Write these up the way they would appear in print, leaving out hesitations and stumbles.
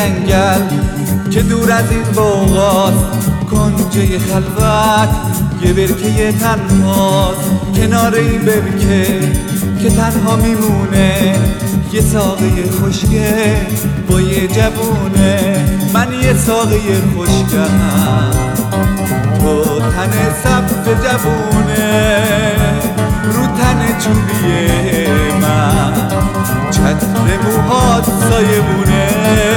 جنگل که دور از این بوغاست، کنجه خلوت یه برکه تنهاست. کنار این برکه که تنها میمونه یه ساقه خشکه با یه جوونه. من یه ساقه خشکم، تو تن سبز جوونه. رو تن چوبیه من چتر موهات سایه بونه.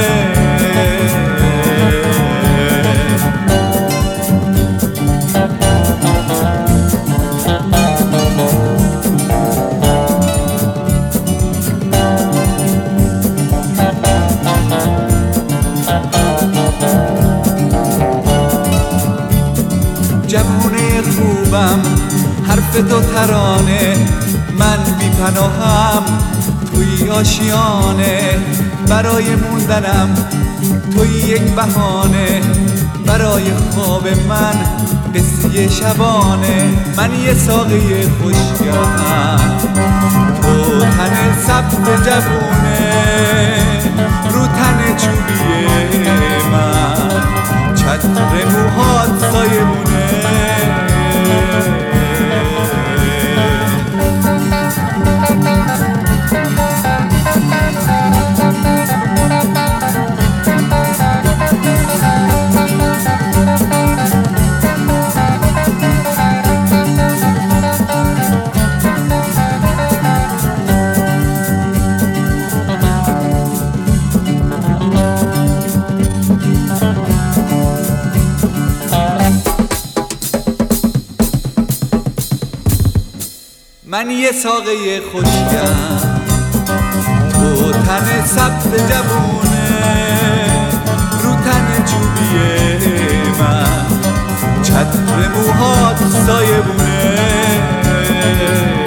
جوونه خوبم حرف تو ترانه، من بی پناهم توی آشیانه. برای موندنم توی یک بهانه، برای خواب من قصه شبانه. من یه ساقه خشکم، تو تن سبز جوونه. رو تن چوبیه من چتر موهات سایه بونه. من یه ساقه خشکم، تو تن سبز جوونه. رو تن چوبیه من چتر موهات سایه بونه.